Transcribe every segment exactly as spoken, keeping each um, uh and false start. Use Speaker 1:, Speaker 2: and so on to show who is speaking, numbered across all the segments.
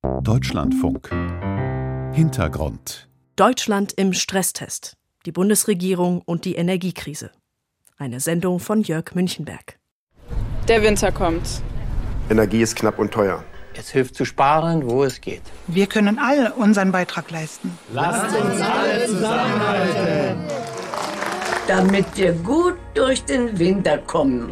Speaker 1: Deutschlandfunk. Hintergrund.
Speaker 2: Deutschland im Stresstest. Die Bundesregierung und die Energiekrise. Eine Sendung von Jörg Münchenberg.
Speaker 3: Der Winter kommt.
Speaker 4: Energie ist knapp und teuer.
Speaker 5: Es hilft zu sparen, wo es geht.
Speaker 6: Wir können alle unseren Beitrag leisten.
Speaker 7: Lasst uns alle zusammenhalten,
Speaker 8: damit wir gut durch den Winter kommen.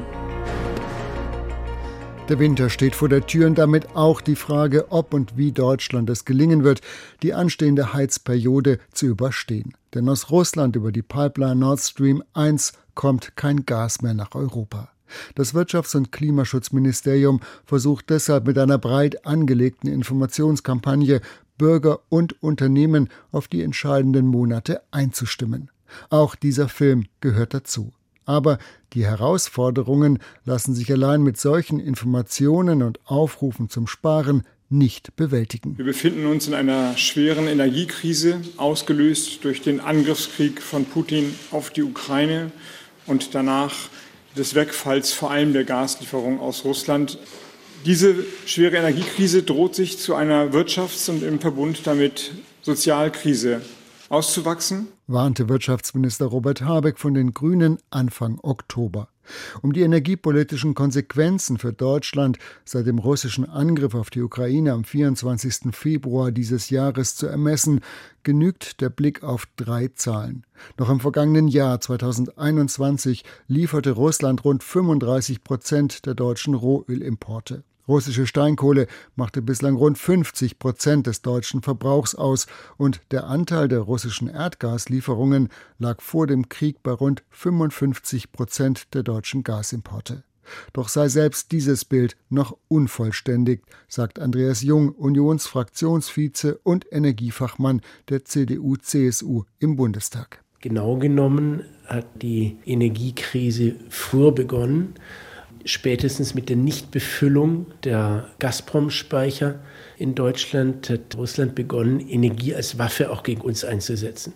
Speaker 9: Der Winter steht vor der Tür und damit auch die Frage, ob und wie Deutschland es gelingen wird, die anstehende Heizperiode zu überstehen. Denn aus Russland über die Pipeline Nord Stream eins kommt kein Gas mehr nach Europa. Das Wirtschafts- und Klimaschutzministerium versucht deshalb mit einer breit angelegten Informationskampagne Bürger und Unternehmen auf die entscheidenden Monate einzustimmen. Auch dieser Film gehört dazu. Aber die Herausforderungen lassen sich allein mit solchen Informationen und Aufrufen zum Sparen nicht bewältigen.
Speaker 10: Wir befinden uns in einer schweren Energiekrise, ausgelöst durch den Angriffskrieg von Putin auf die Ukraine und danach des Wegfalls vor allem der Gaslieferung aus Russland. Diese schwere Energiekrise droht sich zu einer Wirtschafts- und im Verbund damit Sozialkrise auszuwachsen,
Speaker 9: warnte Wirtschaftsminister Robert Habeck von den Grünen Anfang Oktober. Um die energiepolitischen Konsequenzen für Deutschland seit dem russischen Angriff auf die Ukraine am vierundzwanzigsten Februar dieses Jahres zu ermessen, genügt der Blick auf drei Zahlen. Noch im vergangenen Jahr zweitausendeinundzwanzig lieferte Russland rund fünfunddreißig Prozent der deutschen Rohölimporte. Russische Steinkohle machte bislang rund fünfzig Prozent des deutschen Verbrauchs aus und der Anteil der russischen Erdgaslieferungen lag vor dem Krieg bei rund fünfundfünfzig Prozent der deutschen Gasimporte. Doch sei selbst dieses Bild noch unvollständig, sagt Andreas Jung, Unionsfraktionsvize und Energiefachmann der C D U C S U im Bundestag.
Speaker 11: Genau genommen hat die Energiekrise früher begonnen. Spätestens mit der Nichtbefüllung der Gazprom-Speicher in Deutschland hat Russland begonnen, Energie als Waffe auch gegen uns einzusetzen.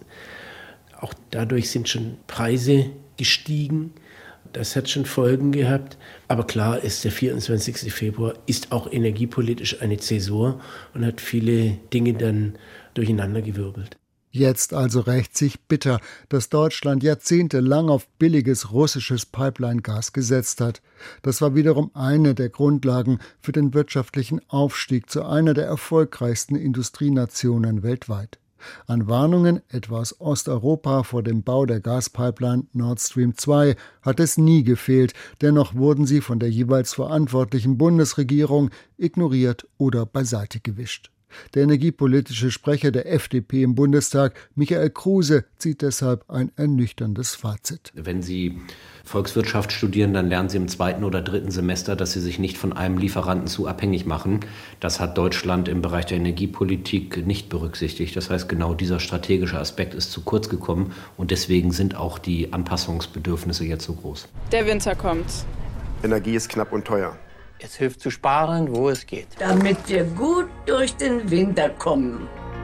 Speaker 11: Auch dadurch sind schon Preise gestiegen. Das hat schon Folgen gehabt. Aber klar ist, der vierundzwanzigste Februar ist auch energiepolitisch eine Zäsur und hat viele Dinge dann durcheinandergewirbelt.
Speaker 9: Jetzt also rächt sich bitter, dass Deutschland jahrzehntelang auf billiges russisches Pipeline-Gas gesetzt hat. Das war wiederum eine der Grundlagen für den wirtschaftlichen Aufstieg zu einer der erfolgreichsten Industrienationen weltweit. An Warnungen, etwa aus Osteuropa vor dem Bau der Gaspipeline Nord Stream zwei, hat es nie gefehlt. Dennoch wurden sie von der jeweils verantwortlichen Bundesregierung ignoriert oder beiseite gewischt. Der energiepolitische Sprecher der F D P im Bundestag, Michael Kruse, zieht deshalb ein ernüchterndes Fazit.
Speaker 12: Wenn Sie Volkswirtschaft studieren, dann lernen Sie im zweiten oder dritten Semester, dass Sie sich nicht von einem Lieferanten zu abhängig machen. Das hat Deutschland im Bereich der Energiepolitik nicht berücksichtigt. Das heißt, genau dieser strategische Aspekt ist zu kurz gekommen und deswegen sind auch die Anpassungsbedürfnisse jetzt so groß.
Speaker 3: Der Winter kommt.
Speaker 4: Energie ist knapp und teuer.
Speaker 5: Es hilft zu sparen, wo es geht.
Speaker 8: Damit wir gut durch den Winter kommen.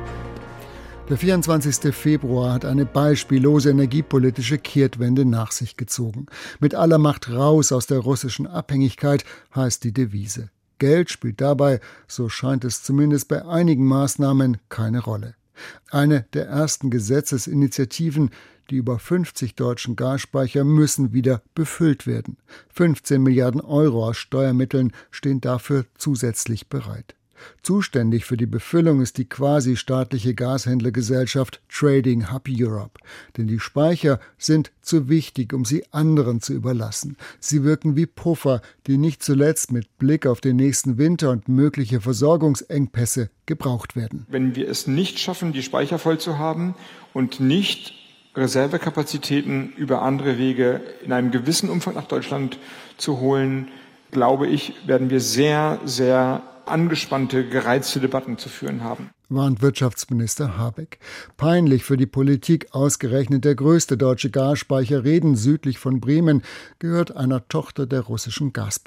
Speaker 9: Der vierundzwanzigste Februar hat eine beispiellose energiepolitische Kehrtwende nach sich gezogen. Mit aller Macht raus aus der russischen Abhängigkeit heißt die Devise. Geld spielt dabei, so scheint es zumindest bei einigen Maßnahmen, keine Rolle. Eine der ersten Gesetzesinitiativen, die über fünfzig deutschen Gasspeicher müssen wieder befüllt werden. fünfzehn Milliarden Euro aus Steuermitteln stehen dafür zusätzlich bereit. Zuständig für die Befüllung ist die quasi staatliche Gashändlergesellschaft Trading Hub Europe. Denn die Speicher sind zu wichtig, um sie anderen zu überlassen. Sie wirken wie Puffer, die nicht zuletzt mit Blick auf den nächsten Winter und mögliche Versorgungsengpässe gebraucht werden.
Speaker 10: Wenn wir es nicht schaffen, die Speicher voll zu haben und nicht Reservekapazitäten über andere Wege in einem gewissen Umfang nach Deutschland zu holen, glaube ich, werden wir sehr, sehr angespannte, gereizte Debatten zu führen haben,
Speaker 9: warnt Wirtschaftsminister Habeck. Peinlich für die Politik, ausgerechnet der größte deutsche Gasspeicher Reden südlich von Bremen gehört einer Tochter der russischen Gazprom.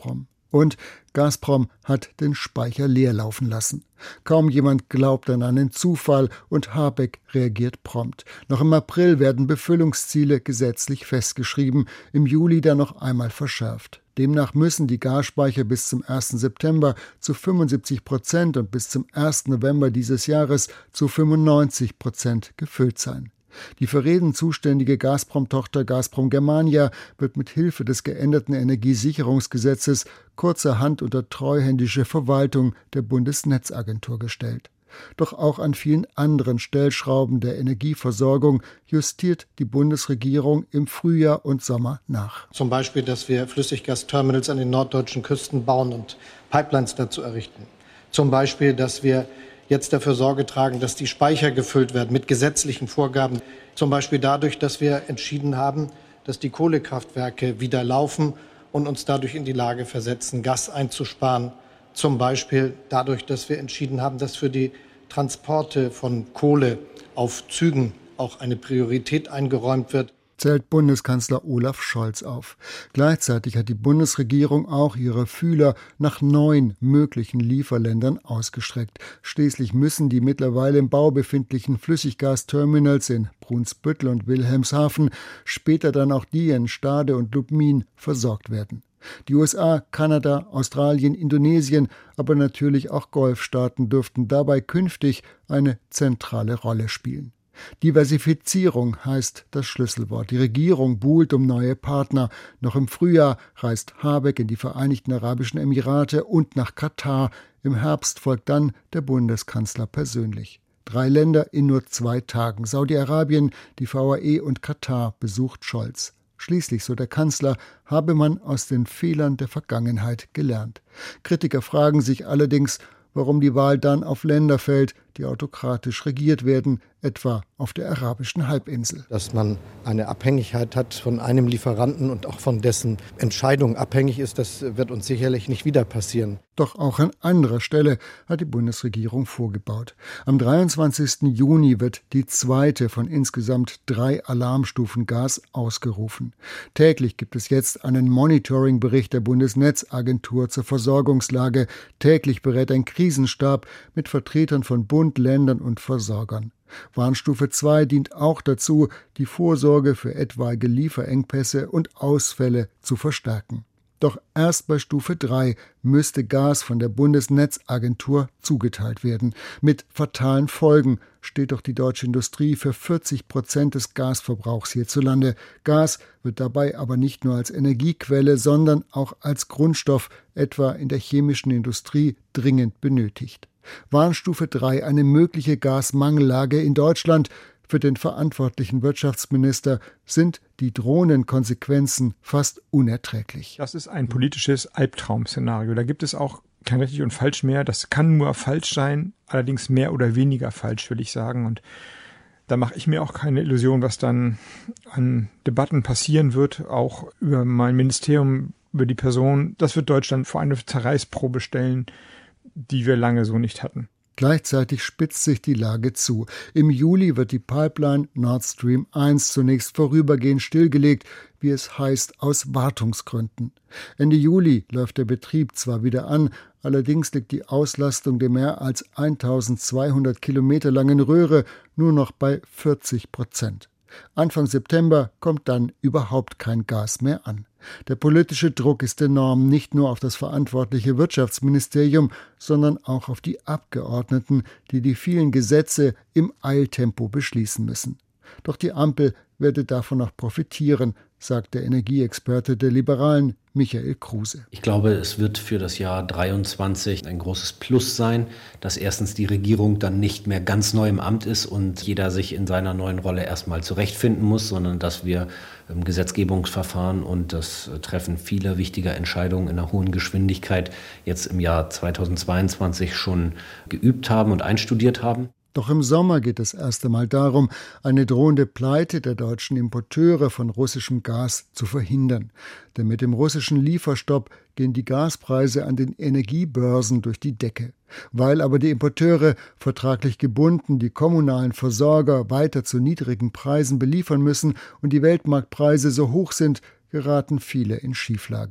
Speaker 9: Und Gazprom hat den Speicher leer laufen lassen. Kaum jemand glaubt an einen Zufall und Habeck reagiert prompt. Noch im April werden Befüllungsziele gesetzlich festgeschrieben, im Juli dann noch einmal verschärft. Demnach müssen die Gasspeicher bis zum ersten September zu fünfundsiebzig Prozent und bis zum ersten November dieses Jahres zu fünfundneunzig Prozent gefüllt sein. Die für Reden zuständige Gazprom-Tochter Gazprom Germania wird mit Hilfe des geänderten Energiesicherungsgesetzes kurzerhand unter treuhändische Verwaltung der Bundesnetzagentur gestellt. Doch auch an vielen anderen Stellschrauben der Energieversorgung justiert die Bundesregierung im Frühjahr und Sommer nach.
Speaker 13: Zum Beispiel, dass wir Flüssiggasterminals an den norddeutschen Küsten bauen und Pipelines dazu errichten. Zum Beispiel, dass wir jetzt dafür Sorge tragen, dass die Speicher gefüllt werden mit gesetzlichen Vorgaben. Zum Beispiel dadurch, dass wir entschieden haben, dass die Kohlekraftwerke wieder laufen und uns dadurch in die Lage versetzen, Gas einzusparen. Zum Beispiel dadurch, dass wir entschieden haben, dass für die Transporte von Kohle auf Zügen auch eine Priorität eingeräumt wird,
Speaker 9: zählt Bundeskanzler Olaf Scholz auf. Gleichzeitig hat die Bundesregierung auch ihre Fühler nach neun möglichen Lieferländern ausgestreckt. Schließlich müssen die mittlerweile im Bau befindlichen Flüssiggasterminals in Brunsbüttel und Wilhelmshaven, später dann auch die in Stade und Lubmin, versorgt werden. Die U S A, Kanada, Australien, Indonesien, aber natürlich auch Golfstaaten dürften dabei künftig eine zentrale Rolle spielen. Diversifizierung heißt das Schlüsselwort. Die Regierung buhlt um neue Partner. Noch im Frühjahr reist Habeck in die Vereinigten Arabischen Emirate und nach Katar. Im Herbst folgt dann der Bundeskanzler persönlich. Drei Länder in nur zwei Tagen. Saudi-Arabien, die V A E und Katar besucht Scholz. Schließlich, so der Kanzler, habe man aus den Fehlern der Vergangenheit gelernt. Kritiker fragen sich allerdings, warum die Wahl dann auf Länder fällt, die autokratisch regiert werden, etwa auf der arabischen Halbinsel.
Speaker 13: Dass man eine Abhängigkeit hat von einem Lieferanten und auch von dessen Entscheidung abhängig ist, das wird uns sicherlich nicht wieder passieren.
Speaker 9: Doch auch an anderer Stelle hat die Bundesregierung vorgebaut. Am dreiundzwanzigsten Juni wird die zweite von insgesamt drei Alarmstufen Gas ausgerufen. Täglich gibt es jetzt einen Monitoring-Bericht der Bundesnetzagentur zur Versorgungslage. Täglich berät ein Krisenstab mit Vertretern von Bund, Ländern und Versorgern. Warnstufe zwei dient auch dazu, die Vorsorge für etwaige Lieferengpässe und Ausfälle zu verstärken. Doch erst bei Stufe drei müsste Gas von der Bundesnetzagentur zugeteilt werden. Mit fatalen Folgen steht doch die deutsche Industrie für vierzig Prozent des Gasverbrauchs hierzulande. Gas wird dabei aber nicht nur als Energiequelle, sondern auch als Grundstoff, etwa in der chemischen Industrie, dringend benötigt. Warnstufe drei, eine mögliche Gasmangellage in Deutschland. Für den verantwortlichen Wirtschaftsminister sind die drohenden Konsequenzen fast unerträglich.
Speaker 10: Das ist ein politisches Albtraum-Szenario. Da gibt es auch kein richtig und falsch mehr. Das kann nur falsch sein, allerdings mehr oder weniger falsch, will ich sagen. Und da mache ich mir auch keine Illusion, was dann an Debatten passieren wird, auch über mein Ministerium, über die Person. Das wird Deutschland vor eine Zerreißprobe stellen, die wir lange so nicht hatten.
Speaker 9: Gleichzeitig spitzt sich die Lage zu. Im Juli wird die Pipeline Nord Stream eins zunächst vorübergehend stillgelegt, wie es heißt, aus Wartungsgründen. Ende Juli läuft der Betrieb zwar wieder an, allerdings liegt die Auslastung der mehr als eintausendzweihundert Kilometer langen Röhre nur noch bei vierzig Prozent. Anfang September kommt dann überhaupt kein Gas mehr an. Der politische Druck ist enorm, nicht nur auf das verantwortliche Wirtschaftsministerium, sondern auch auf die Abgeordneten, die die vielen Gesetze im Eiltempo beschließen müssen. Doch die Ampel werde davon auch profitieren, sagt der Energieexperte der Liberalen, Michael Kruse.
Speaker 12: Ich glaube, es wird für das Jahr dreiundzwanzig ein großes Plus sein, dass erstens die Regierung dann nicht mehr ganz neu im Amt ist und jeder sich in seiner neuen Rolle erstmal zurechtfinden muss, sondern dass wir im Gesetzgebungsverfahren und das Treffen vieler wichtiger Entscheidungen in einer hohen Geschwindigkeit jetzt im Jahr zweitausendzweiundzwanzig schon geübt haben und einstudiert haben.
Speaker 9: Doch im Sommer geht es erst einmal darum, eine drohende Pleite der deutschen Importeure von russischem Gas zu verhindern. Denn mit dem russischen Lieferstopp gehen die Gaspreise an den Energiebörsen durch die Decke. Weil aber die Importeure vertraglich gebunden die kommunalen Versorger weiter zu niedrigen Preisen beliefern müssen und die Weltmarktpreise so hoch sind, geraten viele in Schieflage.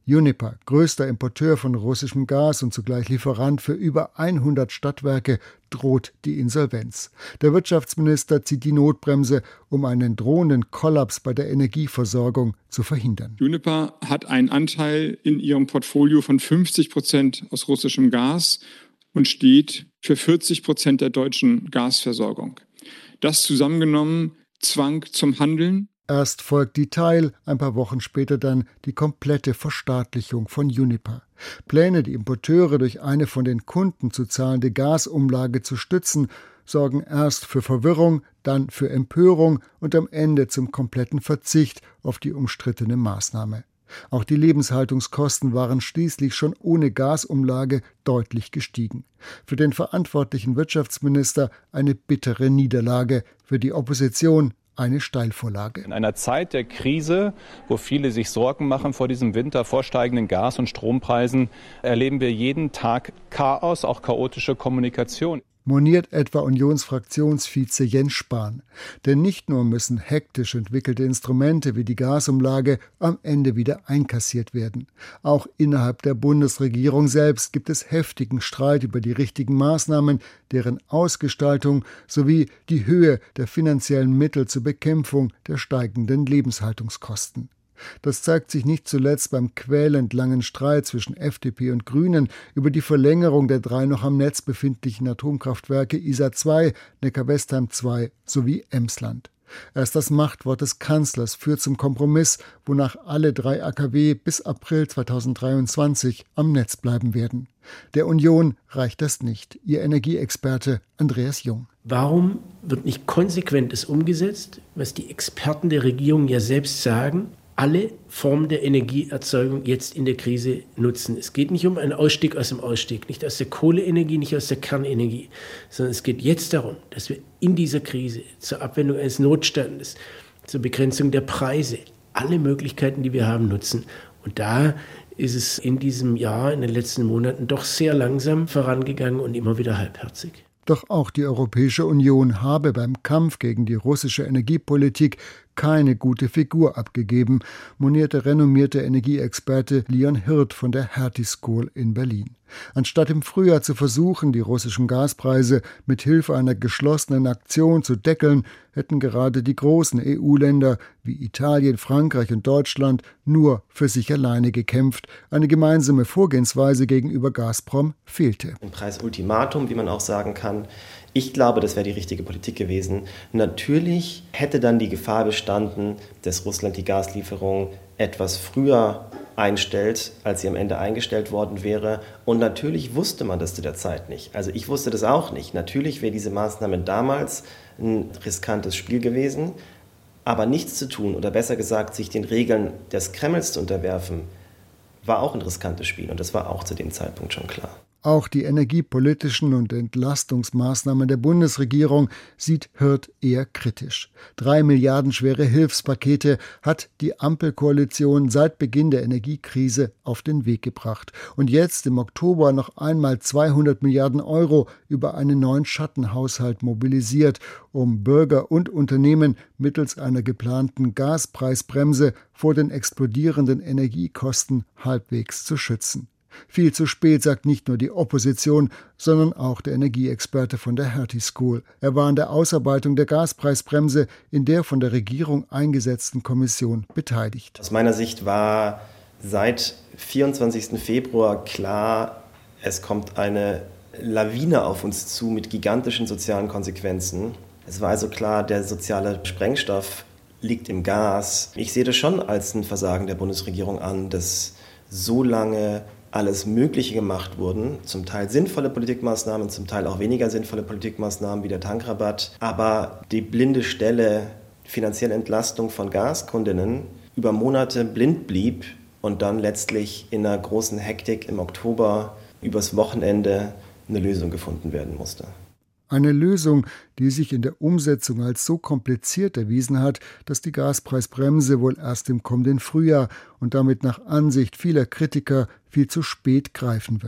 Speaker 9: Uniper, größter Importeur von russischem Gas und zugleich Lieferant für über hundert Stadtwerke, droht die Insolvenz. Der Wirtschaftsminister zieht die Notbremse, um einen drohenden Kollaps bei der Energieversorgung zu verhindern.
Speaker 10: Uniper hat einen Anteil in ihrem Portfolio von fünfzig Prozent aus russischem Gas und steht für vierzig Prozent der deutschen Gasversorgung. Das zusammengenommen zwang zum Handeln.
Speaker 9: Erst folgt die Teil, ein paar Wochen später dann die komplette Verstaatlichung von Uniper. Pläne, die Importeure durch eine von den Kunden zu zahlende Gasumlage zu stützen, sorgen erst für Verwirrung, dann für Empörung und am Ende zum kompletten Verzicht auf die umstrittene Maßnahme. Auch die Lebenshaltungskosten waren schließlich schon ohne Gasumlage deutlich gestiegen. Für den verantwortlichen Wirtschaftsminister eine bittere Niederlage, für die Opposition eine Steilvorlage.
Speaker 14: In einer Zeit der Krise, wo viele sich Sorgen machen vor diesem Winter, vor steigenden Gas- und Strompreisen, erleben wir jeden Tag Chaos, auch chaotische Kommunikation.
Speaker 9: Moniert etwa Unionsfraktionsvize Jens Spahn. Denn nicht nur müssen hektisch entwickelte Instrumente wie die Gasumlage am Ende wieder einkassiert werden. Auch innerhalb der Bundesregierung selbst gibt es heftigen Streit über die richtigen Maßnahmen, deren Ausgestaltung sowie die Höhe der finanziellen Mittel zur Bekämpfung der steigenden Lebenshaltungskosten. Das zeigt sich nicht zuletzt beim quälend langen Streit zwischen F D P und Grünen über die Verlängerung der drei noch am Netz befindlichen Atomkraftwerke Isar zwei, Neckar-Westheim zwei sowie Emsland. Erst das Machtwort des Kanzlers führt zum Kompromiss, wonach alle drei A K W bis April zweitausenddreiundzwanzig am Netz bleiben werden. Der Union reicht das nicht. Ihr Energieexperte Andreas Jung.
Speaker 11: Warum wird nicht konsequent es umgesetzt, was die Experten der Regierung ja selbst sagen? Alle Formen der Energieerzeugung jetzt in der Krise nutzen. Es geht nicht um einen Ausstieg aus dem Ausstieg, nicht aus der Kohleenergie, nicht aus der Kernenergie, sondern es geht jetzt darum, dass wir in dieser Krise zur Abwendung eines Notstandes, zur Begrenzung der Preise, alle Möglichkeiten, die wir haben, nutzen. Und da ist es in diesem Jahr, in den letzten Monaten doch sehr langsam vorangegangen und immer wieder halbherzig.
Speaker 9: Doch auch die Europäische Union habe beim Kampf gegen die russische Energiepolitik keine gute Figur abgegeben, moniert der renommierte Energieexperte Leon Hirt von der Hertie School in Berlin. Anstatt im Frühjahr zu versuchen, die russischen Gaspreise mit Hilfe einer geschlossenen Aktion zu deckeln, hätten gerade die großen E U-Länder wie Italien, Frankreich und Deutschland nur für sich alleine gekämpft. Eine gemeinsame Vorgehensweise gegenüber Gazprom fehlte.
Speaker 15: Ein Preisultimatum, wie man auch sagen kann. Ich glaube, das wäre die richtige Politik gewesen. Natürlich hätte dann die Gefahr bestanden, dass Russland die Gaslieferung etwas früher einstellt, als sie am Ende eingestellt worden wäre. Und natürlich wusste man das zu der Zeit nicht. Also ich wusste das auch nicht. Natürlich wäre diese Maßnahme damals ein riskantes Spiel gewesen. Aber nichts zu tun oder besser gesagt, sich den Regeln des Kremls zu unterwerfen, war auch ein riskantes Spiel. Und das war auch zu dem Zeitpunkt schon klar.
Speaker 9: Auch die energiepolitischen und Entlastungsmaßnahmen der Bundesregierung sieht Hirt eher kritisch. Drei Milliarden schwere Hilfspakete hat die Ampelkoalition seit Beginn der Energiekrise auf den Weg gebracht. Und jetzt im Oktober noch einmal zweihundert Milliarden Euro über einen neuen Schattenhaushalt mobilisiert, um Bürger und Unternehmen mittels einer geplanten Gaspreisbremse vor den explodierenden Energiekosten halbwegs zu schützen. Viel zu spät, sagt nicht nur die Opposition, sondern auch der Energieexperte von der Hertie School. Er war an der Ausarbeitung der Gaspreisbremse in der von der Regierung eingesetzten Kommission beteiligt.
Speaker 15: Aus meiner Sicht war seit vierundzwanzigsten Februar klar, es kommt eine Lawine auf uns zu mit gigantischen sozialen Konsequenzen. Es war also klar, der soziale Sprengstoff liegt im Gas. Ich sehe das schon als ein Versagen der Bundesregierung an, dass so lange alles Mögliche gemacht wurden, zum Teil sinnvolle Politikmaßnahmen, zum Teil auch weniger sinnvolle Politikmaßnahmen wie der Tankrabatt. Aber die blinde Stelle finanzielle Entlastung von Gaskundinnen über Monate blind blieb und dann letztlich in einer großen Hektik im Oktober übers Wochenende eine Lösung gefunden werden musste.
Speaker 9: Eine Lösung, die sich in der Umsetzung als so kompliziert erwiesen hat, dass die Gaspreisbremse wohl erst im kommenden Frühjahr und damit nach Ansicht vieler Kritiker viel zu spät greifen wird.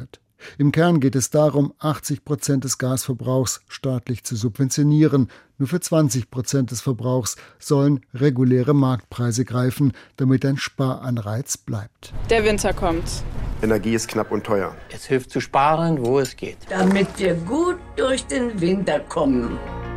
Speaker 9: Im Kern geht es darum, achtzig Prozent des Gasverbrauchs staatlich zu subventionieren. Nur für zwanzig Prozent des Verbrauchs sollen reguläre Marktpreise greifen, damit ein Sparanreiz bleibt.
Speaker 3: Der Winter kommt.
Speaker 4: Energie ist knapp und teuer.
Speaker 5: Es hilft zu sparen, wo es geht.
Speaker 8: Damit wir gut durch den Winter kommen.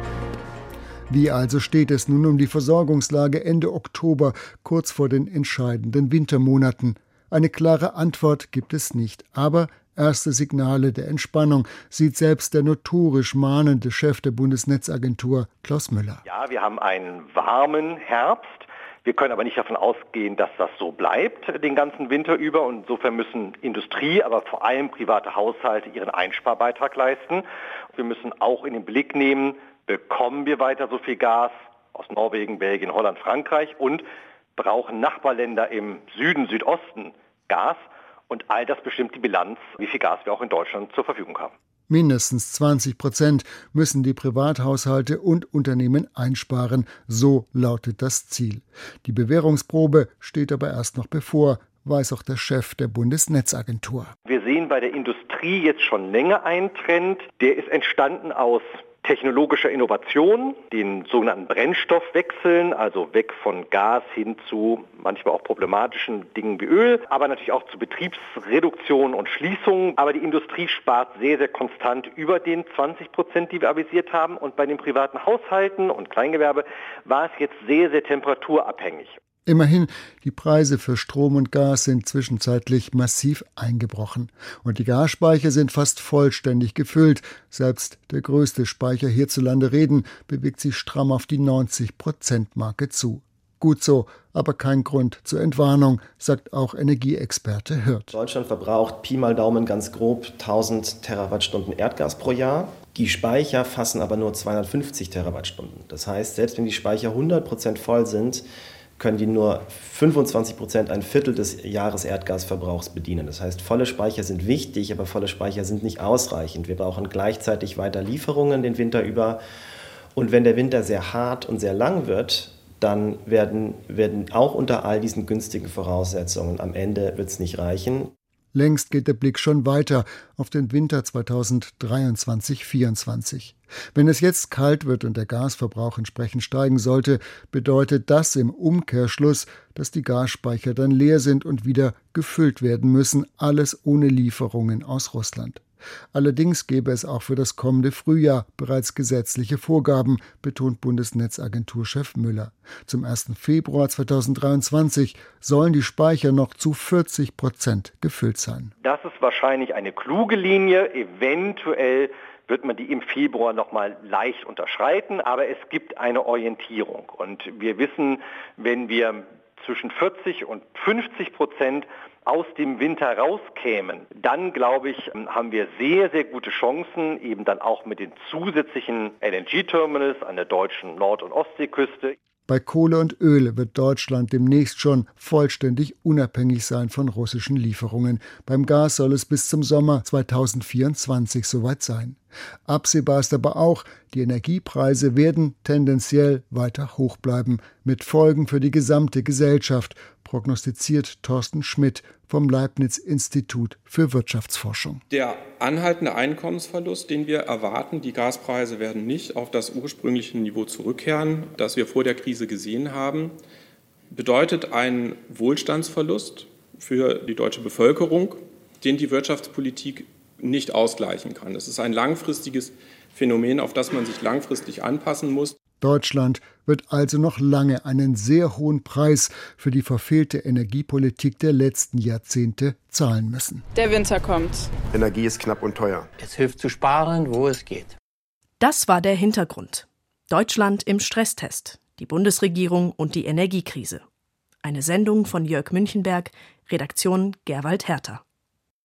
Speaker 9: Wie also steht es nun um die Versorgungslage Ende Oktober, kurz vor den entscheidenden Wintermonaten? Eine klare Antwort gibt es nicht, aber erste Signale der Entspannung sieht selbst der notorisch mahnende Chef der Bundesnetzagentur, Klaus Müller.
Speaker 16: Ja, wir haben einen warmen Herbst. Wir können aber nicht davon ausgehen, dass das so bleibt den ganzen Winter über. Und insofern müssen Industrie, aber vor allem private Haushalte ihren Einsparbeitrag leisten. Wir müssen auch in den Blick nehmen, bekommen wir weiter so viel Gas aus Norwegen, Belgien, Holland, Frankreich und brauchen Nachbarländer im Süden, Südosten Gas. Und all das bestimmt die Bilanz, wie viel Gas wir auch in Deutschland zur Verfügung haben.
Speaker 9: Mindestens zwanzig Prozent müssen die Privathaushalte und Unternehmen einsparen. So lautet das Ziel. Die Bewährungsprobe steht aber erst noch bevor, weiß auch der Chef der Bundesnetzagentur.
Speaker 16: Wir sehen bei der Industrie jetzt schon länger einen Trend. Der ist entstanden aus technologischer Innovation, den sogenannten Brennstoffwechseln, also weg von Gas hin zu manchmal auch problematischen Dingen wie Öl, aber natürlich auch zu Betriebsreduktion und Schließung. Aber die Industrie spart sehr, sehr konstant über den zwanzig Prozent, die wir avisiert haben. Und bei den privaten Haushalten und Kleingewerbe war es jetzt sehr, sehr temperaturabhängig.
Speaker 9: Immerhin, die Preise für Strom und Gas sind zwischenzeitlich massiv eingebrochen. Und die Gasspeicher sind fast vollständig gefüllt. Selbst der größte Speicher hierzulande Reden bewegt sich stramm auf die neunzig-Prozent-Marke zu. Gut so, aber kein Grund zur Entwarnung, sagt auch Energieexperte Hirt.
Speaker 15: Deutschland verbraucht Pi mal Daumen ganz grob tausend Terawattstunden Erdgas pro Jahr. Die Speicher fassen aber nur zweihundertfünfzig Terawattstunden. Das heißt, selbst wenn die Speicher hundert Prozent voll sind, können die nur fünfundzwanzig Prozent, ein Viertel des Jahreserdgasverbrauchs bedienen. Das heißt, volle Speicher sind wichtig, aber volle Speicher sind nicht ausreichend. Wir brauchen gleichzeitig weiter Lieferungen den Winter über. Und wenn der Winter sehr hart und sehr lang wird, dann werden, werden auch unter all diesen günstigen Voraussetzungen am Ende wird es nicht reichen.
Speaker 9: Längst geht der Blick schon weiter auf den Winter zweitausenddreiundzwanzig vierundzwanzig. Wenn es jetzt kalt wird und der Gasverbrauch entsprechend steigen sollte, bedeutet das im Umkehrschluss, dass die Gasspeicher dann leer sind und wieder gefüllt werden müssen, alles ohne Lieferungen aus Russland. Allerdings gäbe es auch für das kommende Frühjahr bereits gesetzliche Vorgaben, betont Bundesnetzagenturchef Müller. Zum ersten Februar zweitausenddreiundzwanzig sollen die Speicher noch zu vierzig Prozent gefüllt sein.
Speaker 16: Das ist wahrscheinlich eine kluge Linie. Eventuell wird man die im Februar noch mal leicht unterschreiten, aber es gibt eine Orientierung. Und wir wissen, wenn wir zwischen vierzig und fünfzig Prozent aus dem Winter rauskämen, dann, glaube ich, haben wir sehr, sehr gute Chancen, eben dann auch mit den zusätzlichen L N G-Terminals an der deutschen Nord- und Ostseeküste.
Speaker 9: Bei Kohle und Öl wird Deutschland demnächst schon vollständig unabhängig sein von russischen Lieferungen. Beim Gas soll es bis zum Sommer zweitausendvierundzwanzig soweit sein. Absehbar ist aber auch, die Energiepreise werden tendenziell weiter hoch bleiben, mit Folgen für die gesamte Gesellschaft, prognostiziert Thorsten Schmidt vom Leibniz-Institut für Wirtschaftsforschung.
Speaker 17: Der anhaltende Einkommensverlust, den wir erwarten, die Gaspreise werden nicht auf das ursprüngliche Niveau zurückkehren, das wir vor der Krise gesehen haben, bedeutet einen Wohlstandsverlust für die deutsche Bevölkerung, den die Wirtschaftspolitik nicht ausgleichen kann. Das ist ein langfristiges Phänomen, auf das man sich langfristig anpassen muss.
Speaker 9: Deutschland wird also noch lange einen sehr hohen Preis für die verfehlte Energiepolitik der letzten Jahrzehnte zahlen müssen.
Speaker 3: Der Winter kommt.
Speaker 4: Energie ist knapp und teuer.
Speaker 5: Es hilft zu sparen, wo es geht.
Speaker 2: Das war der Hintergrund. Deutschland im Stresstest, die Bundesregierung und die Energiekrise. Eine Sendung von Jörg Münchenberg, Redaktion Gerwald Herter.